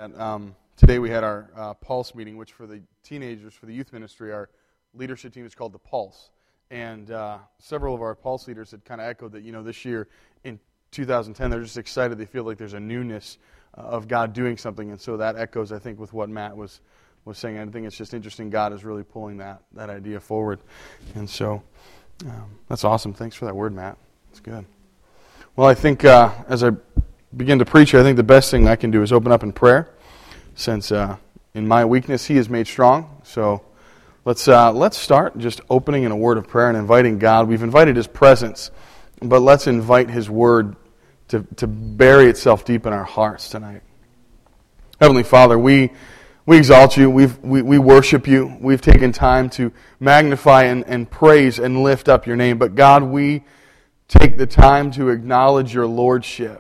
Today we had our Pulse meeting, which for the teenagers, for the youth ministry, our leadership team is called the Pulse. And several of our Pulse leaders had kind of echoed that, this year in 2010, they're just excited. They feel like there's a newness of God doing something. And so that echoes, I think, with what Matt was saying. I think it's just interesting. God is really pulling that idea forward. And so that's awesome. Thanks for that word, Matt. It's good. Well, I think as I begin to preach, I think the best thing I can do is open up in prayer, since in my weakness He is made strong. So let's start just opening in a word of prayer and inviting God. We've invited His presence, but let's invite His word to bury itself deep in our hearts tonight. Heavenly Father, we exalt You. We worship You. We've taken time to magnify and praise and lift up Your name. But God, we take the time to acknowledge Your lordship.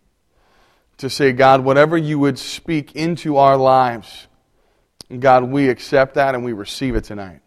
To say, God, whatever You would speak into our lives, God, we accept that and we receive it tonight.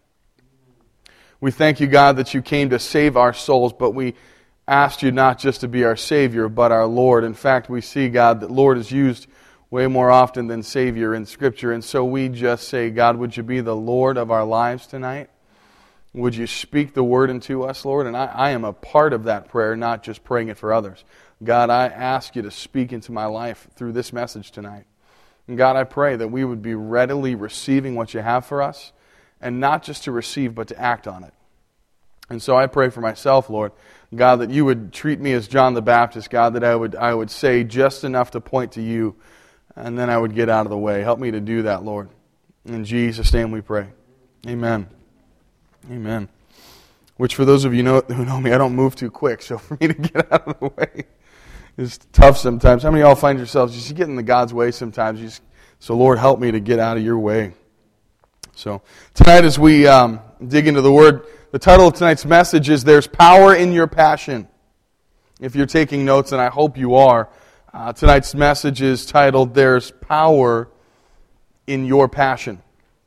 We thank You, God, that You came to save our souls, but we asked You not just to be our Savior, but our Lord. In fact, we see, God, that Lord is used way more often than Savior in Scripture. And so we just say, God, would You be the Lord of our lives tonight? Would You speak the word into us, Lord? And I am a part of that prayer, not just praying it for others. God, I ask You to speak into my life through this message tonight. And God, I pray that we would be readily receiving what You have for us, and not just to receive, but to act on it. And so I pray for myself, Lord, God, that You would treat me as John the Baptist, God, that I would say just enough to point to You, and then I would get out of the way. Help me to do that, Lord. In Jesus' name we pray. Amen. Amen. Which for those of you who know me, I don't move too quick, so for me to get out of the way, it's tough sometimes. How many of y'all find yourselves just getting in the God's way sometimes? So Lord, help me to get out of Your way. So tonight as we dig into the Word, the title of tonight's message is There's Power in Your Passion. If you're taking notes, and I hope you are, tonight's message is titled There's Power in Your Passion.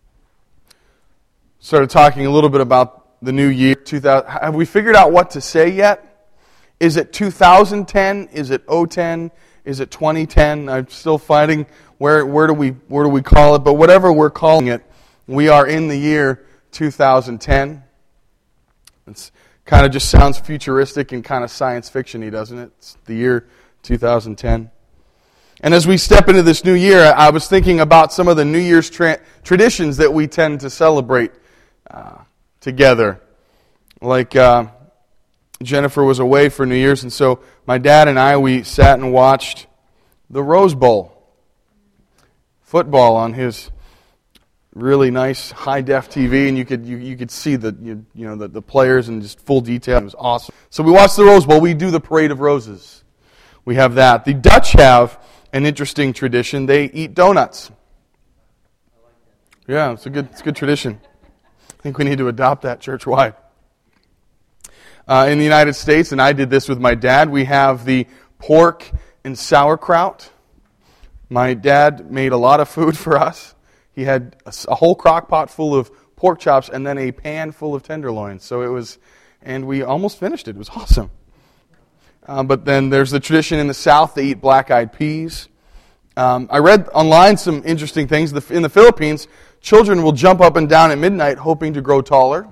Started talking a little bit about the new year. 2000. Have we figured out what to say yet? Is it 2010? Is it 010? Is it 2010? I'm still fighting where do we call it? But whatever we're calling it, we are in the year 2010. It kind of just sounds futuristic and kind of science fiction-y, doesn't it? It's the year 2010. And as we step into this new year, I was thinking about some of the New Year's traditions that we tend to celebrate together. Like Jennifer was away for New Year's, and so my dad and I, we sat and watched the Rose Bowl football on his really nice high-def TV, and you could see the players in just full detail. It was awesome. So we watched the Rose Bowl. We do the Parade of Roses. We have that. The Dutch have an interesting tradition. They eat donuts. Yeah, it's a good tradition. I think we need to adopt that church-wide. In the United States, and I did this with my dad, we have the pork and sauerkraut. My dad made a lot of food for us. He had a whole crock pot full of pork chops and then a pan full of tenderloins. And we almost finished it. It was awesome. But then there's the tradition in the South, they eat black-eyed peas. I read online some interesting things. In the Philippines, children will jump up and down at midnight hoping to grow taller.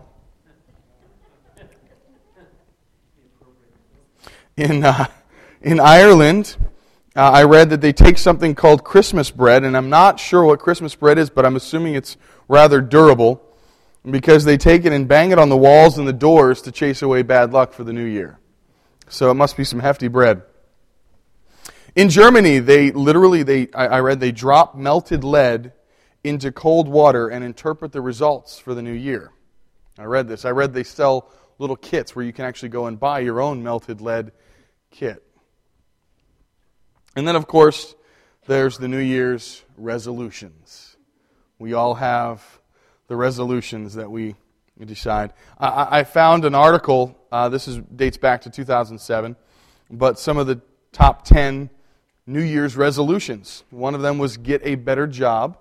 In Ireland, I read that they take something called Christmas bread, and I'm not sure what Christmas bread is, but I'm assuming it's rather durable, because they take it and bang it on the walls and the doors to chase away bad luck for the new year. So it must be some hefty bread. In Germany, I read they drop melted lead into cold water and interpret the results for the new year. I read this. I read they sell little kits where you can actually go and buy your own melted lead kit. And then, of course, there's the New Year's resolutions. We all have the resolutions that we decide. I found an article, dates back to 2007, but some of the top 10 New Year's resolutions. One of them was get a better job.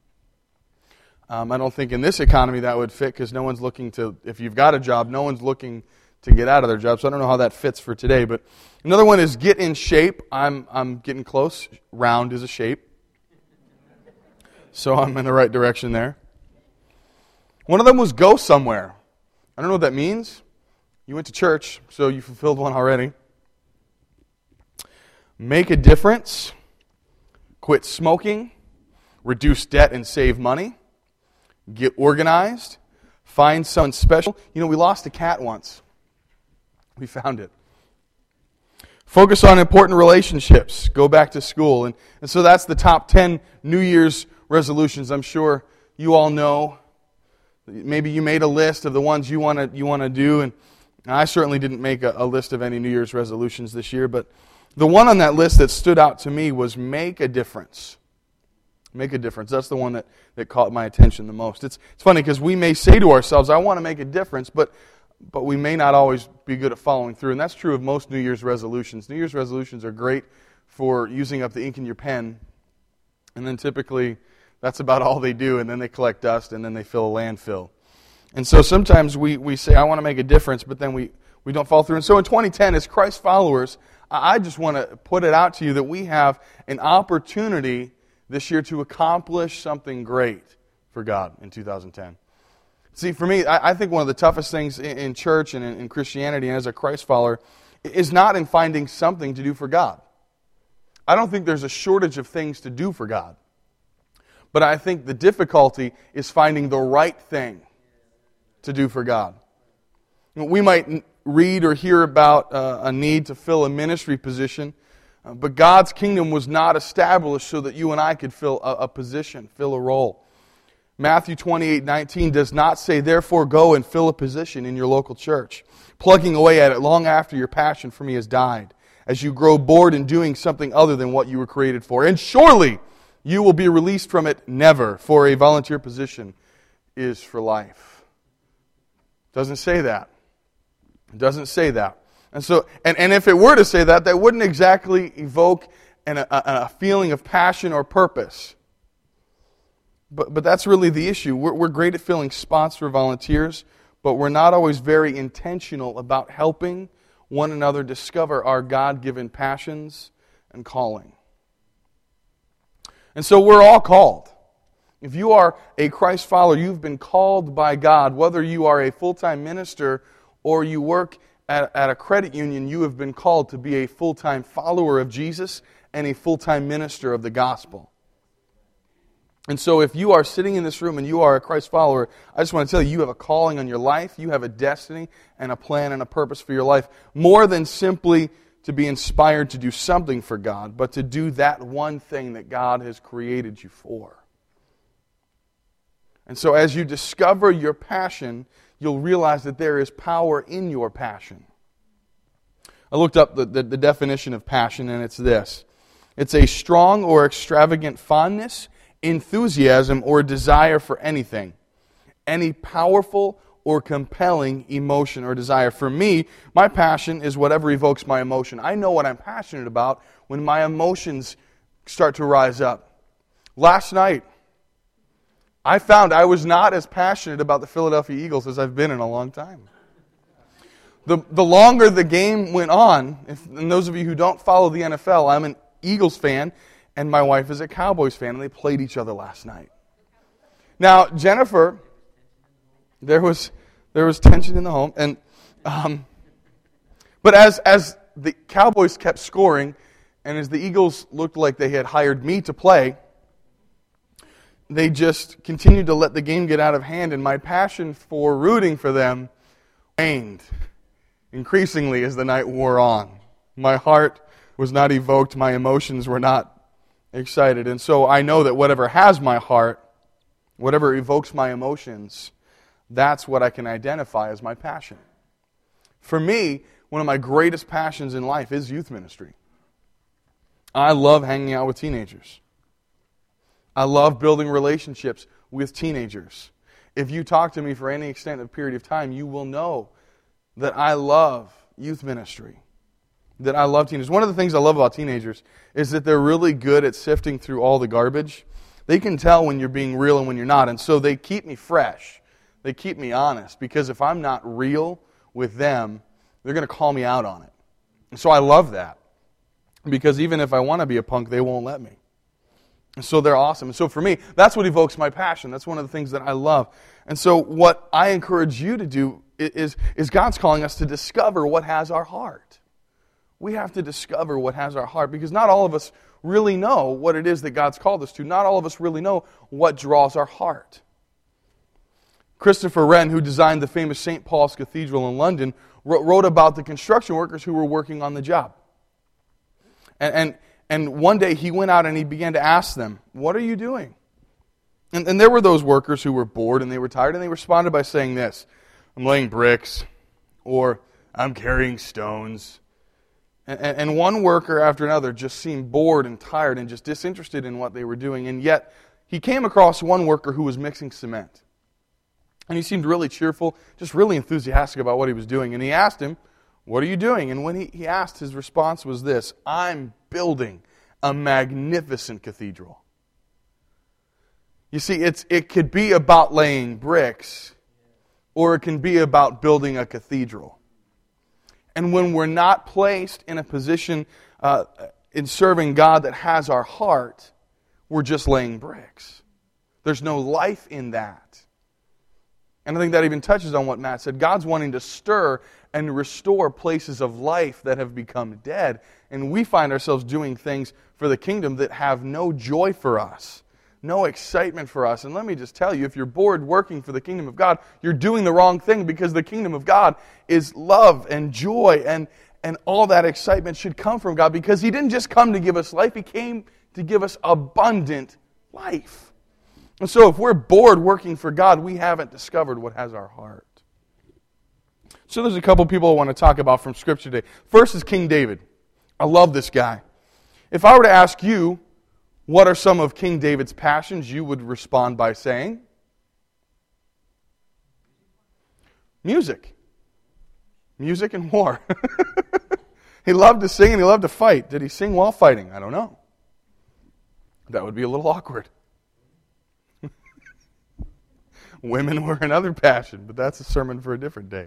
I don't think in this economy that would fit, because no one's looking to, if you've got a job, no one's looking to get out of their job. So I don't know how that fits for today. But another one is get in shape. I'm getting close. Round is a shape. So I'm in the right direction there. One of them was go somewhere. I don't know what that means. You went to church, so you fulfilled one already. Make a difference. Quit smoking. Reduce debt and save money. Get organized. Find someone special. You know, we lost a cat once. We found it. Focus on important relationships. Go back to school. And so that's the top 10 New Year's resolutions. I'm sure you all know. Maybe you made a list of the ones you want to do. And I certainly didn't make a list of any New Year's resolutions this year. But the one on that list that stood out to me was make a difference. Make a difference. That's the one that caught my attention the most. It's funny because we may say to ourselves, I want to make a difference, but we may not always be good at following through. And that's true of most New Year's resolutions. New Year's resolutions are great for using up the ink in your pen, and then typically that's about all they do, and then they collect dust, and then they fill a landfill. And so sometimes we say, I want to make a difference, but then we don't follow through. And so in 2010, as Christ followers, I just want to put it out to you that we have an opportunity this year to accomplish something great for God in 2010. See, for me, I think one of the toughest things in church and in Christianity and as a Christ follower is not in finding something to do for God. I don't think there's a shortage of things to do for God. But I think the difficulty is finding the right thing to do for God. We might read or hear about a need to fill a ministry position, but God's kingdom was not established so that you and I could fill a position, fill a role. Matthew 28:19 does not say, therefore go and fill a position in your local church, plugging away at it long after your passion for me has died, as you grow bored in doing something other than what you were created for. And surely you will be released from it never, for a volunteer position is for life. It doesn't say that. It doesn't say that. And so, and if it were to say that, that wouldn't exactly evoke a feeling of passion or purpose. But that's really the issue. We're great at filling spots for volunteers, but we're not always very intentional about helping one another discover our God-given passions and calling. And so we're all called. If you are a Christ follower, you've been called by God. Whether you are a full-time minister or you work at a credit union, you have been called to be a full-time follower of Jesus and a full-time minister of the gospel. And so if you are sitting in this room and you are a Christ follower, I just want to tell you, you have a calling on your life, you have a destiny and a plan and a purpose for your life, more than simply to be inspired to do something for God, but to do that one thing that God has created you for. And so as you discover your passion, you'll realize that there is power in your passion. I looked up the definition of passion, and it's this. It's a strong or extravagant fondness, enthusiasm, or desire for anything. Any powerful or compelling emotion or desire. For me, my passion is whatever evokes my emotion. I know what I'm passionate about when my emotions start to rise up. Last night, I found I was not as passionate about the Philadelphia Eagles as I've been in a long time. The longer the game went on, and those of you who don't follow the NFL, I'm an Eagles fan, and my wife is a Cowboys fan, and they played each other last night. Now, Jennifer, there was tension in the home, and but as the Cowboys kept scoring, and as the Eagles looked like they had hired me to play, they just continued to let the game get out of hand, and my passion for rooting for them waned increasingly as the night wore on. My heart was not evoked, my emotions were not excited. And so I know that whatever has my heart, whatever evokes my emotions, that's what I can identify as my passion. For me, one of my greatest passions in life is youth ministry. I love hanging out with teenagers. I love building relationships with teenagers. If you talk to me for any extended period of time, you will know that I love youth ministry, that I love teenagers. One of the things I love about teenagers is that they're really good at sifting through all the garbage. They can tell when you're being real and when you're not, and so they keep me fresh. They keep me honest, because if I'm not real with them, they're going to call me out on it. And so I love that, because even if I want to be a punk, they won't let me. And so they're awesome. And so for me, that's what evokes my passion. That's one of the things that I love. And so what I encourage you to do is God's calling us to discover what has our heart. We have to discover what has our heart, because not all of us really know what it is that God's called us to. Not all of us really know what draws our heart. Christopher Wren, who designed the famous St. Paul's Cathedral in London, wrote about the construction workers who were working on the job. And one day he went out and he began to ask them, "What are you doing?" And there were those workers who were bored and they were tired, and they responded by saying this: "I'm laying bricks," or "I'm carrying stones." And one worker after another just seemed bored and tired and just disinterested in what they were doing. And yet, he came across one worker who was mixing cement. And he seemed really cheerful, just really enthusiastic about what he was doing. And he asked him, "What are you doing?" And when he asked, his response was this: "I'm building a magnificent cathedral." You see, it could be about laying bricks, or it can be about building a cathedral. And when we're not placed in a position in serving God that has our heart, we're just laying bricks. There's no life in that. And I think that even touches on what Matt said. God's wanting to stir and restore places of life that have become dead. And we find ourselves doing things for the kingdom that have no joy for us, no excitement for us. And let me just tell you, if you're bored working for the kingdom of God, you're doing the wrong thing, because the kingdom of God is love and joy, and all that excitement should come from God, because He didn't just come to give us life, He came to give us abundant life. And so if we're bored working for God, we haven't discovered what has our heart. So there's a couple people I want to talk about from Scripture today. First is King David. I love this guy. If I were to ask you, what are some of King David's passions, you would respond by saying, music. Music and war. He loved to sing and he loved to fight. Did he sing while fighting? I don't know. That would be a little awkward. Women were another passion, but that's a sermon for a different day.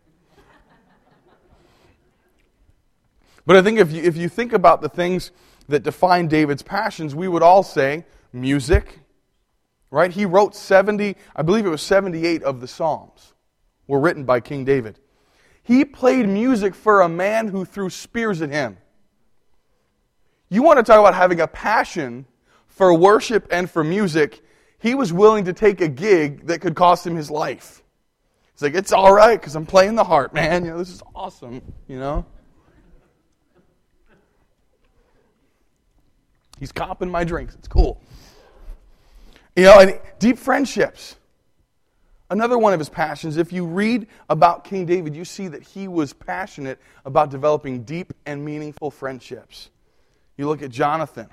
But I think if you think about the things that define David's passions, we would all say music, right? He wrote 70, I believe it was 78 of the Psalms were written by King David. He played music for a man who threw spears at him. You want to talk about having a passion for worship and for music. He was willing to take a gig that could cost him his life. He's like, "It's all right because I'm playing the harp, man. This is awesome, He's copping my drinks. It's cool. And deep friendships. Another one of his passions. If you read about King David, you see that he was passionate about developing deep and meaningful friendships. You look at Jonathan.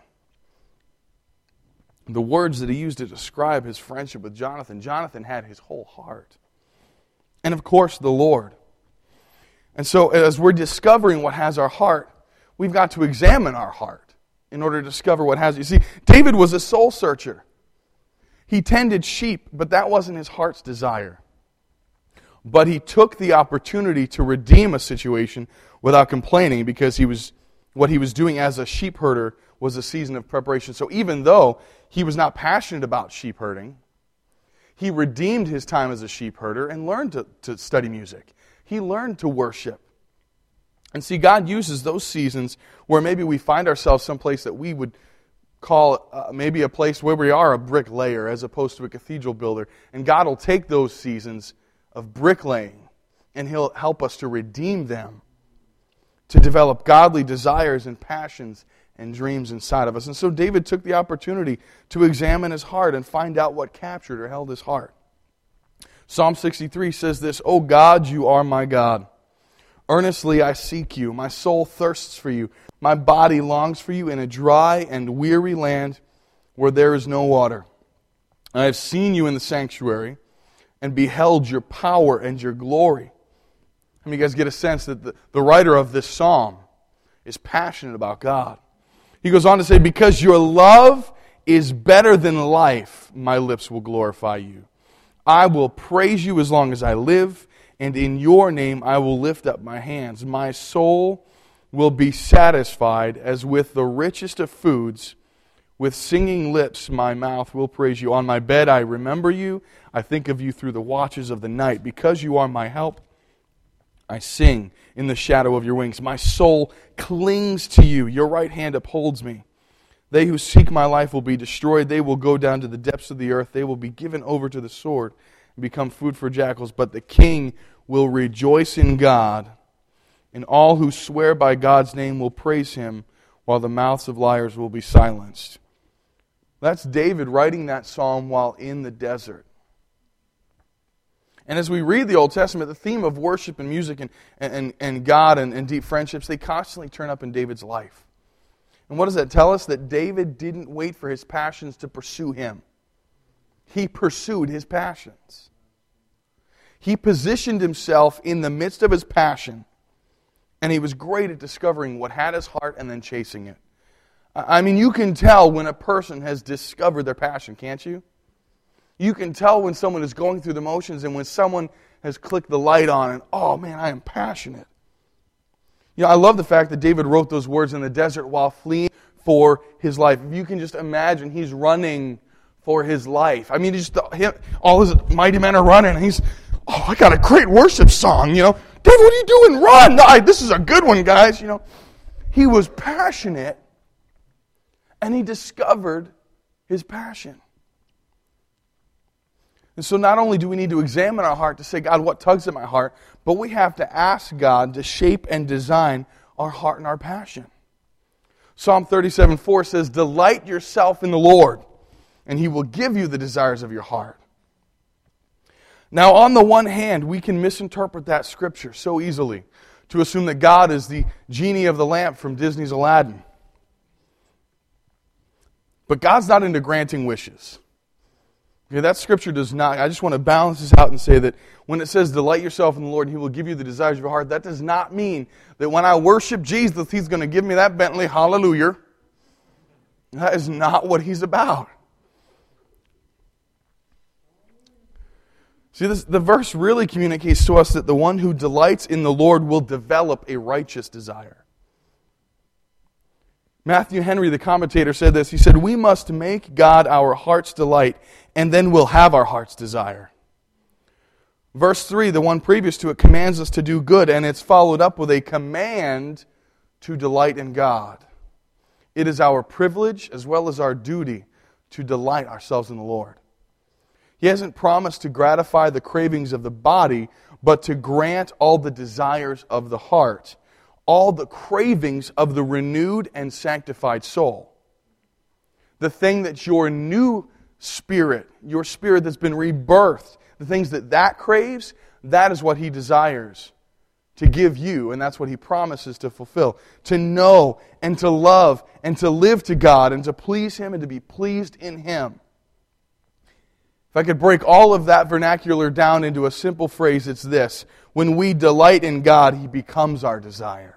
The words that he used to describe his friendship with Jonathan. Jonathan had his whole heart. And of course, the Lord. And so as we're discovering what has our heart, we've got to examine our heart in order to discover what has it. You see, David was a soul searcher. He tended sheep, but that wasn't his heart's desire. But he took the opportunity to redeem a situation without complaining, because what he was doing as a sheep herder was a season of preparation. So even though he was not passionate about sheep herding, he redeemed his time as a sheep herder and learned to study music. He learned to worship. And see, God uses those seasons where maybe we find ourselves someplace that we would call maybe a place where we are a bricklayer as opposed to a cathedral builder. And God will take those seasons of bricklaying and He'll help us to redeem them, to develop godly desires and passions and dreams inside of us. And so David took the opportunity to examine his heart and find out what captured or held his heart. Psalm 63 says this: "O God, you are my God. Earnestly I seek you. My soul thirsts for you. My body longs for you in a dry and weary land where there is no water. I have seen you in the sanctuary and beheld your power and your glory." I mean, you guys get a sense that the writer of this psalm is passionate about God. He goes on to say, "Because your love is better than life, my lips will glorify you. I will praise you as long as I live, and in your name I will lift up my hands. My soul will be satisfied as with the richest of foods With singing lips my mouth will praise you. On my bed I remember you. I think of you through the watches of the night. Because you are my help, I sing in the shadow of your wings. My soul clings to you. Your right hand upholds me. They who seek my life will be destroyed. They will go down to the depths of the earth. They will be given over to the sword and become food for jackals. But the king will rejoice in God, and all who swear by God's name will praise him, while the mouths of liars will be silenced. That's David writing that psalm while in the desert. And as we read the Old Testament, the theme of worship and music and God and deep friendships, they constantly turn up in David's life. And what does that tell us? That David didn't wait for his passions to pursue him. He pursued his passions. He positioned himself in the midst of his passion, and he was great at discovering what had his heart and then chasing it. I mean, you can tell when a person has discovered their passion, can't you? You can tell when someone is going through the motions and when someone has clicked the light on and, oh man, I am passionate. You know, I love the fact that David wrote those words in the desert while fleeing for his life. If you can just imagine, he's running for his life. I mean, all his mighty men are running, and he's, oh, I got a great worship song, you know. David, what are you doing? Run! No, this is a good one, guys, you know. He was passionate, and he discovered his passion. And so not only do we need to examine our heart to say, God, what tugs at my heart, but we have to ask God to shape and design our heart and our passion. Psalm 37:4 says, delight yourself in the Lord, and He will give you the desires of your heart. Now, on the one hand, we can misinterpret that scripture so easily to assume that God is the genie of the lamp from Disney's Aladdin. But God's not into granting wishes. Okay, that scripture does not. I just want to balance this out and say that when it says delight yourself in the Lord and He will give you the desires of your heart, that does not mean that when I worship Jesus, He's going to give me that Bentley, hallelujah. That is not what He's about. See, the verse really communicates to us that the one who delights in the Lord will develop a righteous desire. Matthew Henry, the commentator, said this. He said, we must make God our heart's delight, and then we'll have our heart's desire. Verse 3, the one previous to it, commands us to do good, and it's followed up with a command to delight in God. It is our privilege as well as our duty to delight ourselves in the Lord. He hasn't promised to gratify the cravings of the body, but to grant all the desires of the heart, all the cravings of the renewed and sanctified soul. The thing that your new spirit, your spirit that's been rebirthed, the things that craves, that is what He desires to give you, and that's what He promises to fulfill. To know and to love and to live to God and to please Him and to be pleased in Him. If I could break all of that vernacular down into a simple phrase, it's this. When we delight in God, He becomes our desire.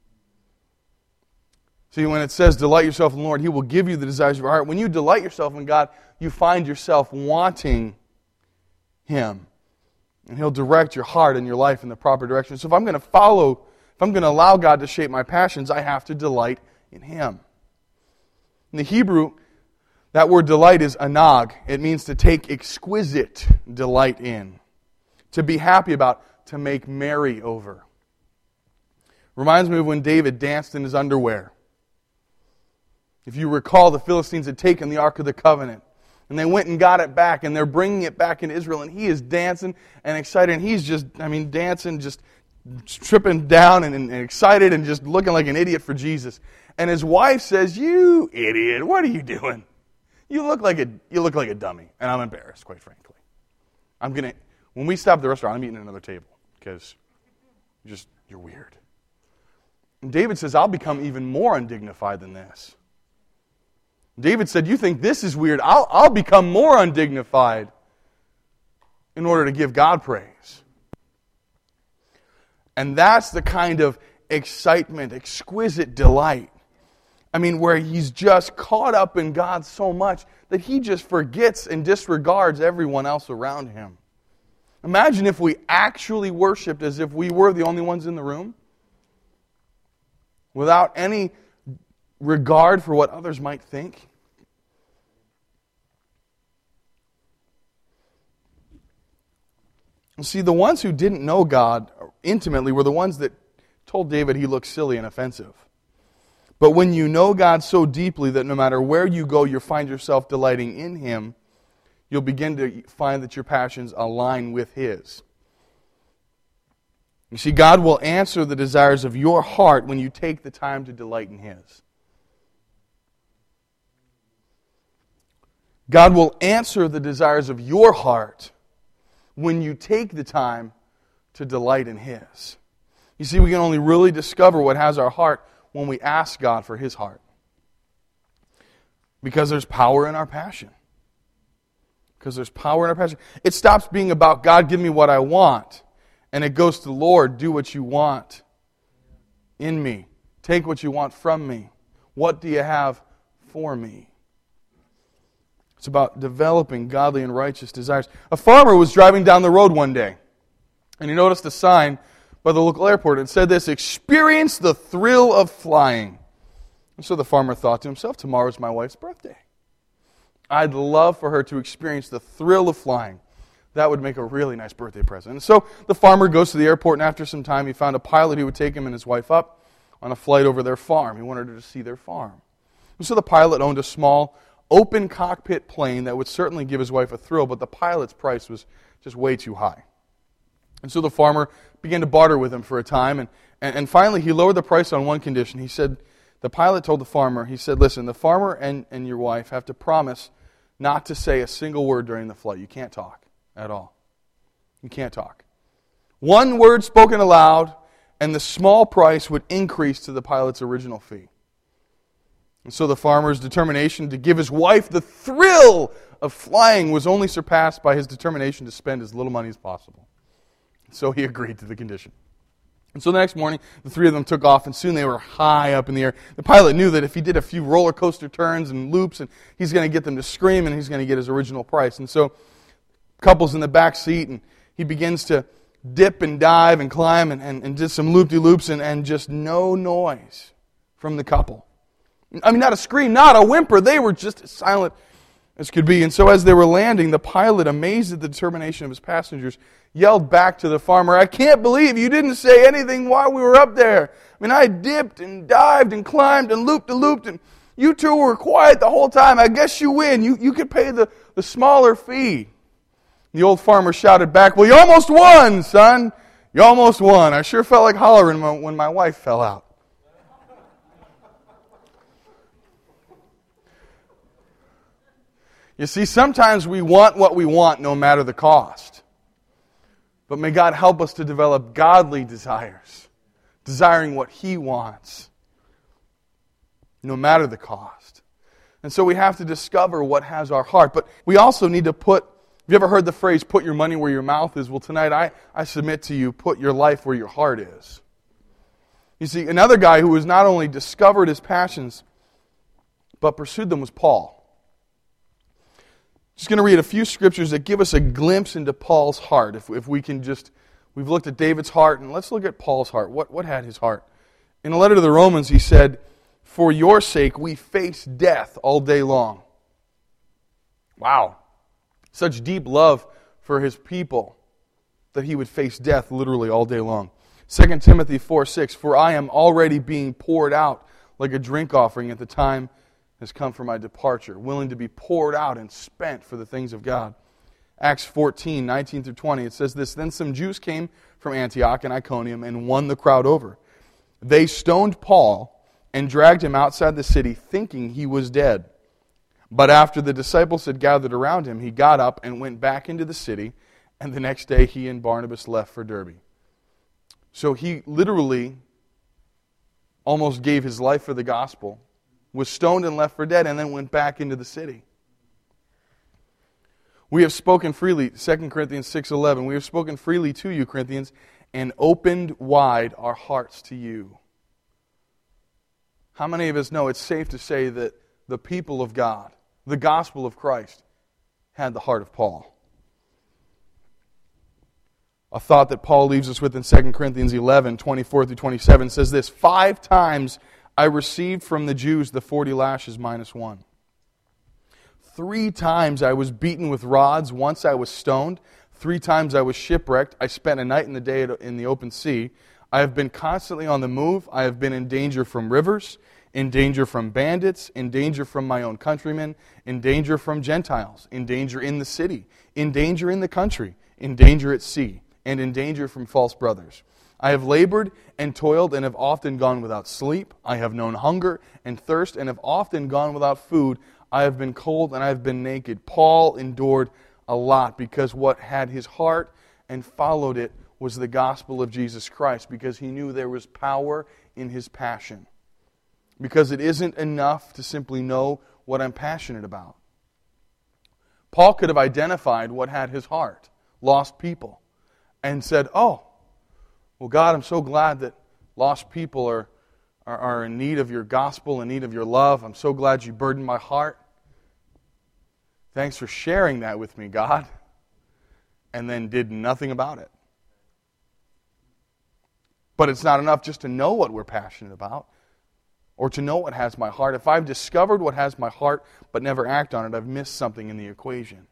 See, when it says delight yourself in the Lord, He will give you the desires of your heart. When you delight yourself in God, you find yourself wanting Him. And He'll direct your heart and your life in the proper direction. So if I'm going to allow God to shape my passions, I have to delight in Him. In the Hebrew, that word delight is anag. It means to take exquisite delight in. To be happy about, to make merry over. Reminds me of when David danced in his underwear. If you recall, the Philistines had taken the Ark of the Covenant. And they went and got it back, and they're bringing it back into Israel. And he is dancing and excited. And he's just, dancing, just tripping down and excited and just looking like an idiot for Jesus. And his wife says, you idiot, what are you doing? You look like a dummy. And I'm embarrassed, quite frankly. When we stop at the restaurant, I'm eating at another table. Because you're weird. And David says, I'll become even more undignified than this. David said, you think this is weird? I'll become more undignified in order to give God praise. And that's the kind of excitement, exquisite delight. Where he's just caught up in God so much that he just forgets and disregards everyone else around him. Imagine if we actually worshiped as if we were the only ones in the room, without any regard for what others might think. See, the ones who didn't know God intimately were the ones that told David he looked silly and offensive. But when you know God so deeply that no matter where you go, you find yourself delighting in Him, you'll begin to find that your passions align with His. You see, God will answer the desires of your heart when you take the time to delight in His. God will answer the desires of your heart when you take the time to delight in His. You see, we can only really discover what has our heart when we ask God for His heart. Because there's power in our passion. Because there's power in our passion. It stops being about, God, give me what I want. And it goes to, Lord, do what you want in me. Take what you want from me. What do you have for me? It's about developing godly and righteous desires. A farmer was driving down the road one day, and he noticed a sign by the local airport. It said this, "Experience the thrill of flying." And so the farmer thought to himself, tomorrow's my wife's birthday. I'd love for her to experience the thrill of flying. That would make a really nice birthday present. And so the farmer goes to the airport, and after some time he found a pilot who would take him and his wife up on a flight over their farm. He wanted her to see their farm. And so the pilot owned a small open cockpit plane that would certainly give his wife a thrill, but the pilot's price was just way too high. And so the farmer began to barter with him for a time, and finally he lowered the price on one condition. He said, the pilot told the farmer, he said, listen, the farmer and your wife have to promise not to say a single word during the flight. You can't talk at all. You can't talk. One word spoken aloud, and the small price would increase to the pilot's original fee. And so the farmer's determination to give his wife the thrill of flying was only surpassed by his determination to spend as little money as possible. So he agreed to the condition. And so the next morning, the three of them took off, and soon they were high up in the air. The pilot knew that if he did a few roller coaster turns and loops, and he's going to get them to scream, and he's going to get his original price. And so couple's in the back seat, and he begins to dip and dive and climb and did some loop-de-loops, and just no noise from the couple. I mean, not a scream, not a whimper. They were just as silent as could be. And so as they were landing, the pilot, amazed at the determination of his passengers, yelled back to the farmer, "I can't believe you didn't say anything while we were up there. I mean, I dipped and dived and climbed and looped, and you two were quiet the whole time. I guess you win. You could pay the smaller fee." The old farmer shouted back, "Well, you almost won, son. You almost won. I sure felt like hollering when my wife fell out." You see, sometimes we want what we want no matter the cost. But may God help us to develop godly desires, desiring what He wants, no matter the cost. And so we have to discover what has our heart. But we also need to have you ever heard the phrase, put your money where your mouth is? Well, tonight I submit to you, put your life where your heart is. You see, another guy who has not only discovered his passions, but pursued them was Paul. Just going to read a few scriptures that give us a glimpse into Paul's heart. If we can just, we've looked at David's heart, and let's look at Paul's heart. What had his heart? In a letter to the Romans, he said, "For your sake we face death all day long." Wow. Such deep love for his people that he would face death literally all day long. 2 Timothy 4:6, "For I am already being poured out like a drink offering at the time has come for my departure," willing to be poured out and spent for the things of God. Acts 14:19-20, it says this, "Then some Jews came from Antioch and Iconium and won the crowd over. They stoned Paul and dragged him outside the city, thinking he was dead. But after the disciples had gathered around him, he got up and went back into the city, and the next day he and Barnabas left for Derbe." So he literally almost gave his life for the gospel, was stoned and left for dead, and then went back into the city. "We have spoken freely," 2 Corinthians 6:11, "we have spoken freely to you, Corinthians, and opened wide our hearts to you." How many of us know it's safe to say that the people of God, the gospel of Christ, had the heart of Paul? A thought that Paul leaves us with in 2 Corinthians 11:24-27 says this, "5 times I received from the Jews the 40 lashes minus 1. 3 times I was beaten with rods. Once I was stoned. 3 times I was shipwrecked. I spent a night and a day in the open sea. I have been constantly on the move. I have been in danger from rivers, in danger from bandits, in danger from my own countrymen, in danger from Gentiles, in danger in the city, in danger in the country, in danger at sea, and in danger from false brothers. I have labored and toiled and have often gone without sleep. I have known hunger and thirst and have often gone without food. I have been cold and I have been naked. Paul endured a lot because what had his heart and followed it was the gospel of Jesus Christ, because he knew there was power in his passion. Because it isn't enough to simply know what I'm passionate about. Paul could have identified what had his heart, lost people, and said, oh, well, God, I'm so glad that lost people are in need of your gospel, in need of your love. I'm so glad you burdened my heart. Thanks for sharing that with me, God. And then did nothing about it. But it's not enough just to know what we're passionate about or to know what has my heart. If I've discovered what has my heart but never act on it, I've missed something in the equation.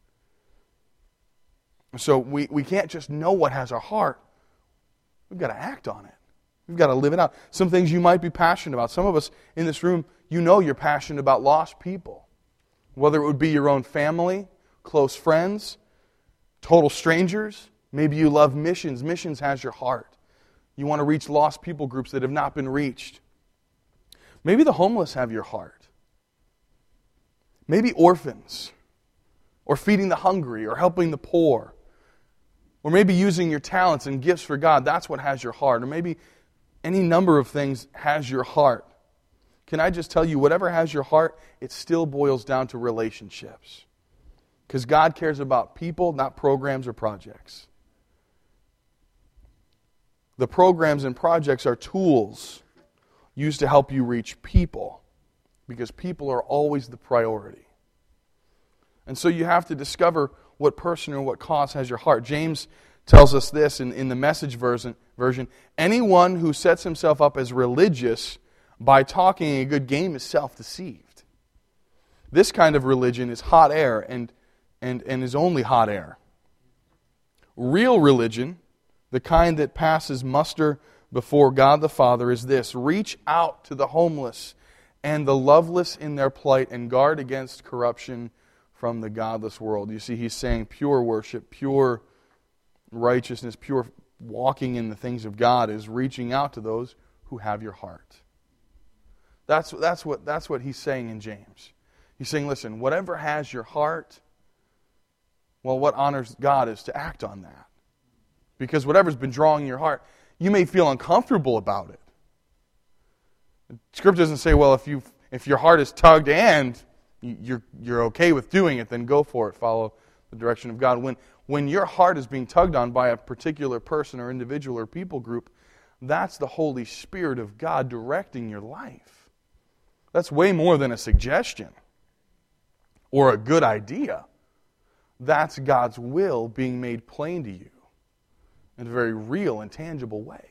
So we can't just know what has our heart. We've got to act on it. We've got to live it out. Some things you might be passionate about. Some of us in this room, you know you're passionate about lost people. Whether it would be your own family, close friends, total strangers. Maybe you love missions. Missions has your heart. You want to reach lost people groups that have not been reached. Maybe the homeless have your heart. Maybe orphans, or feeding the hungry, or helping the poor. Or maybe using your talents and gifts for God. That's what has your heart. Or maybe any number of things has your heart. Can I just tell you, whatever has your heart, it still boils down to relationships. Because God cares about people, not programs or projects. The programs and projects are tools used to help you reach people, because people are always the priority. And so you have to discover what person or what cause has your heart. James tells us this in the Message version. Anyone who sets himself up as religious by talking a good game is self-deceived. This kind of religion is hot air and is only hot air. Real religion, the kind that passes muster before God the Father, is this: reach out to the homeless and the loveless in their plight and guard against corruption from the godless world. You see, he's saying pure worship, pure righteousness, pure walking in the things of God is reaching out to those who have your heart. That's what he's saying in James. He's saying, listen, whatever has your heart, well, what honors God is to act on that. Because whatever's been drawing your heart, you may feel uncomfortable about it. Scripture doesn't say, well, if your heart is tugged and you're okay with doing it, then go for it. Follow the direction of God. When your heart is being tugged on by a particular person or individual or people group, that's the Holy Spirit of God directing your life. That's way more than a suggestion or a good idea. That's God's will being made plain to you in a very real and tangible way.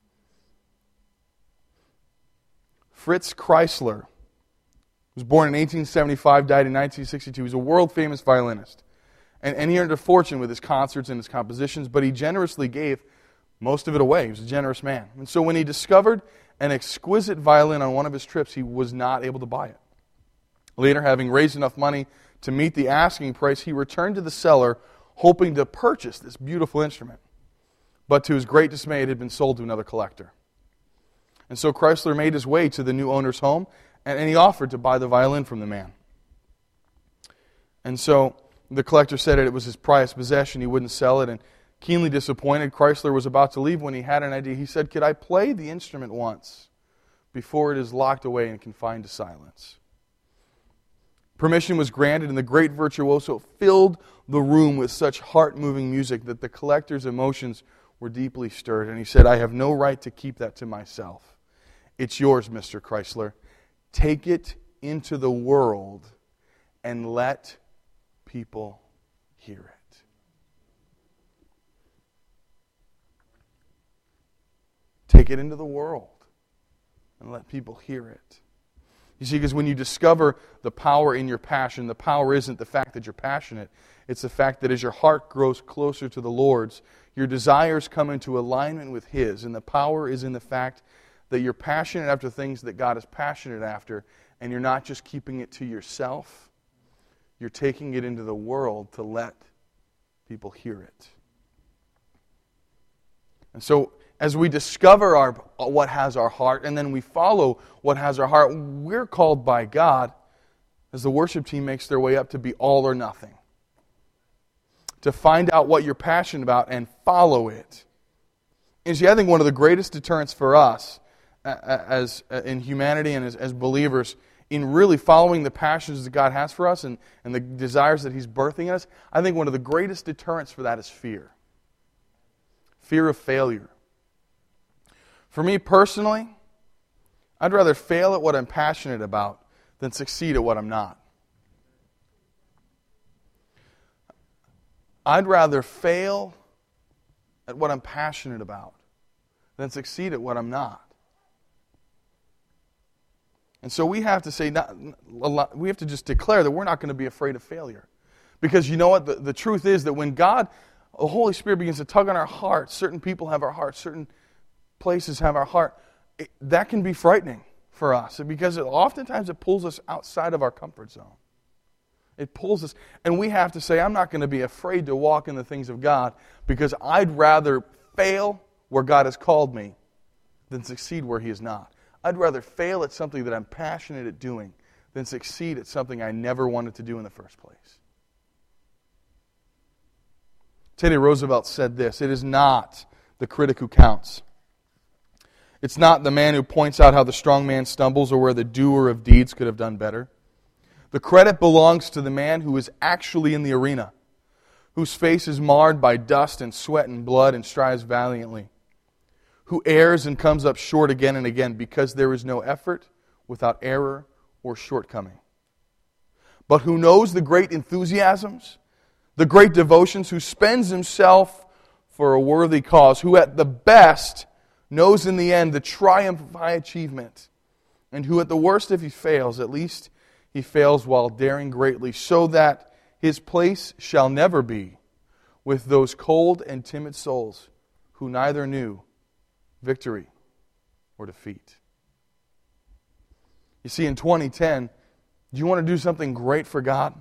Fritz Kreisler was born in 1875, died in 1962. He was a world-famous violinist. And he earned a fortune with his concerts and his compositions, but he generously gave most of it away. He was a generous man. And so when he discovered an exquisite violin on one of his trips, he was not able to buy it. Later, having raised enough money to meet the asking price, he returned to the cellar hoping to purchase this beautiful instrument. But to his great dismay, it had been sold to another collector. And so Kreisler made his way to the new owner's home, and he offered to buy the violin from the man. And so the collector said it was his prized possession, he wouldn't sell it, and keenly disappointed, Kreisler was about to leave when he had an idea. He said, "Could I play the instrument once before it is locked away and confined to silence?" Permission was granted, and the great virtuoso filled the room with such heart-moving music that the collector's emotions were deeply stirred. And he said, "I have no right to keep that to myself. It's yours, Mr. Kreisler. Take it into the world and let people hear it." Take it into the world and let people hear it. You see, because when you discover the power in your passion, the power isn't the fact that you're passionate. It's the fact that as your heart grows closer to the Lord's, your desires come into alignment with His. And the power is in the fact that you're passionate after things that God is passionate after, and you're not just keeping it to yourself. You're taking it into the world to let people hear it. And so, as we discover what has our heart, and then we follow what has our heart, we're called by God, as the worship team makes their way up, to be all or nothing. To find out what you're passionate about and follow it. And see, I think one of the greatest deterrents for us, as in humanity and as believers, in really following the passions that God has for us and the desires that He's birthing in us, I think one of the greatest deterrents for that is fear. Fear of failure. For me personally, I'd rather fail at what I'm passionate about than succeed at what I'm not. I'd rather fail at what I'm passionate about than succeed at what I'm not. And so we have to say, we have to just declare that we're not going to be afraid of failure. Because you know what? The truth is that when God, the Holy Spirit begins to tug on our hearts, certain people have our hearts, certain places have our heart, that can be frightening for us. Because oftentimes it pulls us outside of our comfort zone. It pulls us, and we have to say, I'm not going to be afraid to walk in the things of God because I'd rather fail where God has called me than succeed where He is not. I'd rather fail at something that I'm passionate at doing than succeed at something I never wanted to do in the first place. Teddy Roosevelt said this, "It is not the critic who counts. It's not the man who points out how the strong man stumbles or where the doer of deeds could have done better. The credit belongs to the man who is actually in the arena, whose face is marred by dust and sweat and blood and strives valiantly, who errs and comes up short again and again because there is no effort without error or shortcoming. But who knows the great enthusiasms, the great devotions, who spends himself for a worthy cause, who at the best knows in the end the triumph of high achievement, and who at the worst, if he fails, at least he fails while daring greatly, so that his place shall never be with those cold and timid souls who neither knew victory or defeat." You see, in 2010, do you want to do something great for God?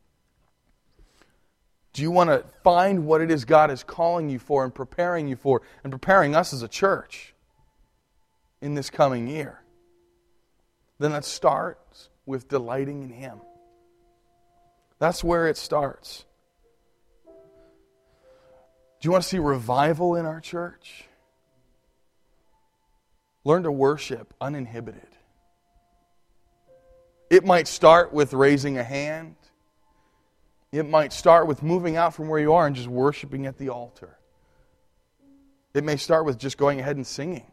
Do you want to find what it is God is calling you for and preparing you for and preparing us as a church in this coming year? Then it starts with delighting in Him. That's where it starts. Do you want to see revival in our church? Learn to worship uninhibited. It might start with raising a hand. It might start with moving out from where you are and just worshiping at the altar. It may start with just going ahead and singing.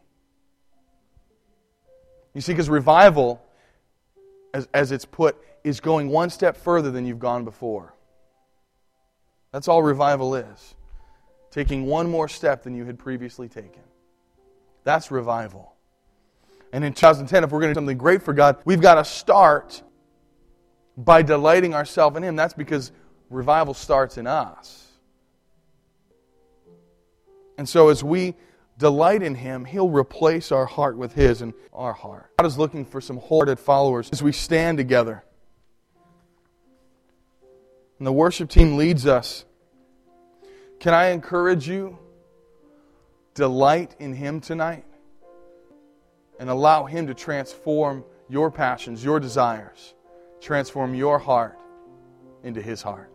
You see, because revival, as it's put, is going one step further than you've gone before. That's all revival is. Taking one more step than you had previously taken. That's revival. And in 2010, if we're going to do something great for God, we've got to start by delighting ourselves in Him. That's because revival starts in us. And so as we delight in Him, He'll replace our heart with His and our heart. God is looking for some wholehearted followers as we stand together. And the worship team leads us. Can I encourage you? Delight in Him tonight. And allow Him to transform your passions, your desires. Transform your heart into His heart.